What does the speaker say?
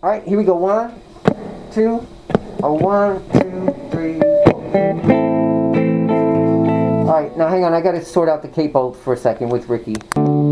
Alright, here we go. 1, 2, 1, 2, 3, 4. Alright, now hang on, I gotta sort out the capo for a second with Ricky.